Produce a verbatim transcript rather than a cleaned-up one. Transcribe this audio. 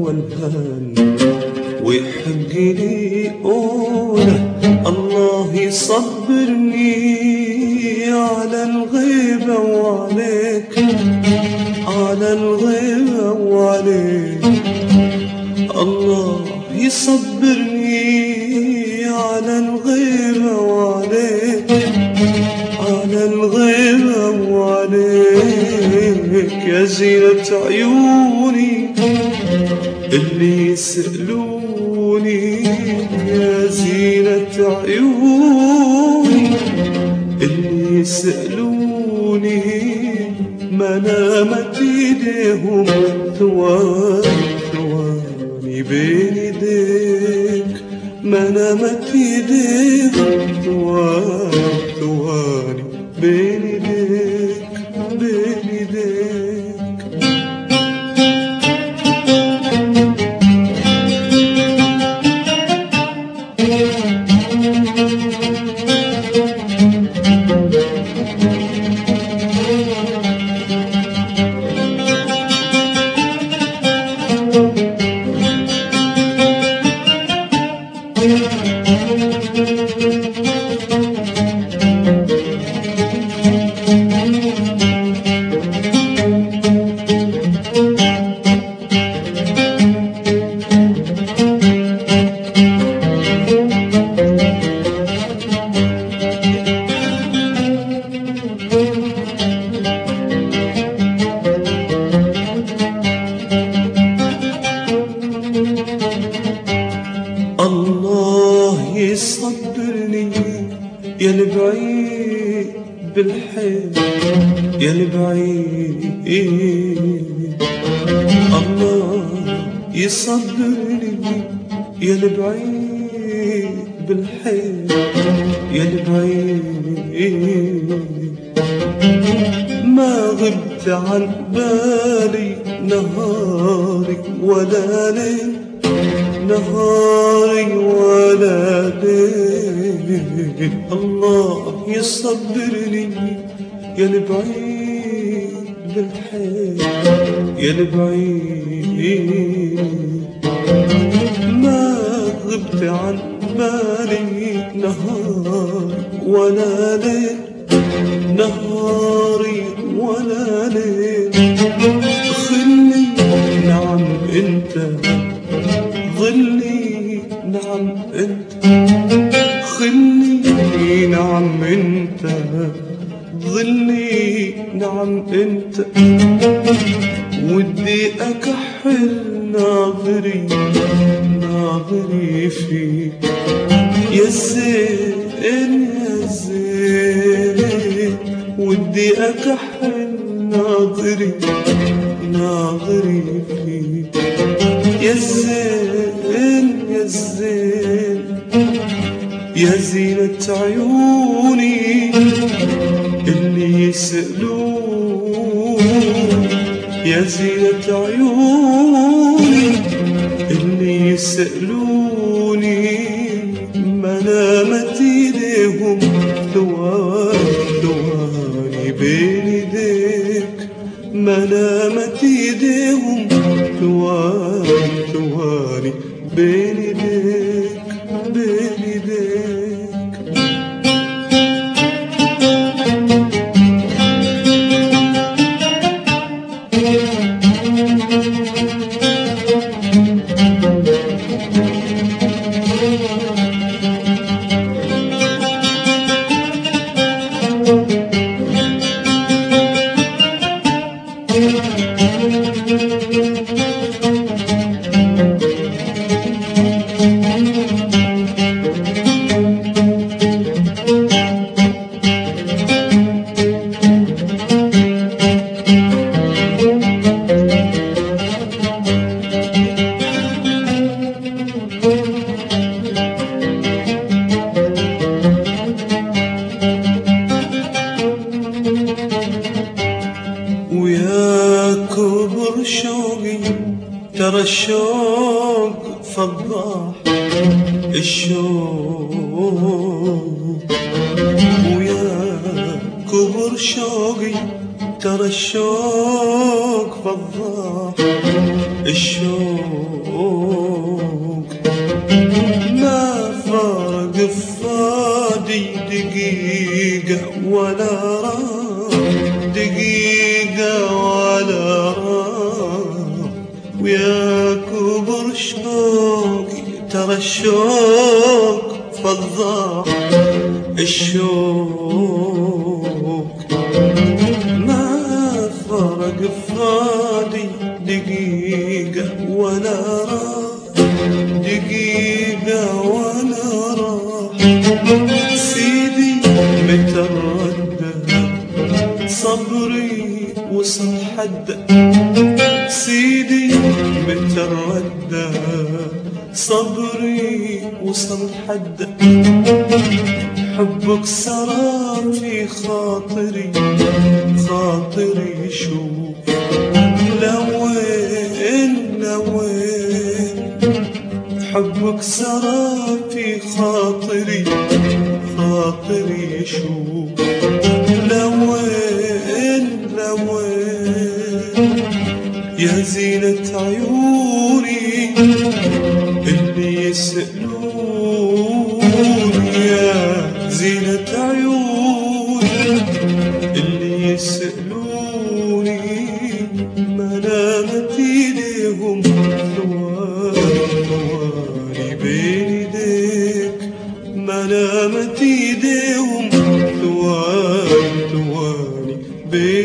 والهان ويحق لي قوله الله يصبرني على الغيبة وعليك، على الغيبة وعليك. الله يصبرني على الغيبة وعليك، على الغيبة وعليك. يا زينة عيوني اللي يسألوني، يا زينة عيوني اللي يسألوني، ما نامت ايديهم ثواني ثواني بين ايديك، ما نامت ايديهم ثواني ثواني بين ايديك، بين ايديك. الله يصبرني يا البعيد بالحيل، يا البعيد. الله يصبرني يا البعيد بالحيل، يا البعيد. ما غبت عن بالي نهاري ولا ليل، نهاري ولا ليل. الله يصبرني يا البعيد بالحيل، يا البعيد. ما غبت عن بالي نهاري ولا ليل، نهاري ولا ليل. خلي نعم انت ظلي، نعم انت خلي، نعم انت ظلي، نعم انت. ودي اكحل ناظري، ناظري فيك يا زين، يا زين. ودي اكحل ناظري، ناظري فيك يا زين، يا زين. يا زينة عيوني اللي يسألون، يا زينة عيوني اللي يسألوني، ما نامت ايديهم ثواني ثواني بين ايديك، ما نامت ايديهم ثواني ثواني بين ايديك، بين ايديك. ترى الشوق فضاح، الشوق ويا كبر شوقي ترى الشوق فضاح، الشوق ما فرق فادي دقيقة ولا راح، دقيقة ولا راح، ويا كبر شوقي ترى الشوق فضاح، الشوق ما فرق فادي دقيقة ولا راح، دقيقة ولا راح. سيدي متردد صبري وصل حده، سيدي متردد صبري وصل حده، حبك سرى في خاطري، خاطري شوف لوين لوين، حبك سرى في خاطري، خاطري شوف لوين لوين. يا زينة عيوني اللي يسألوني، يا زينة عيوني اللي يسألوني، منامت ايديهم ثواني ثواني بين ايديك، منامت ايديهم ثواني ثواني بين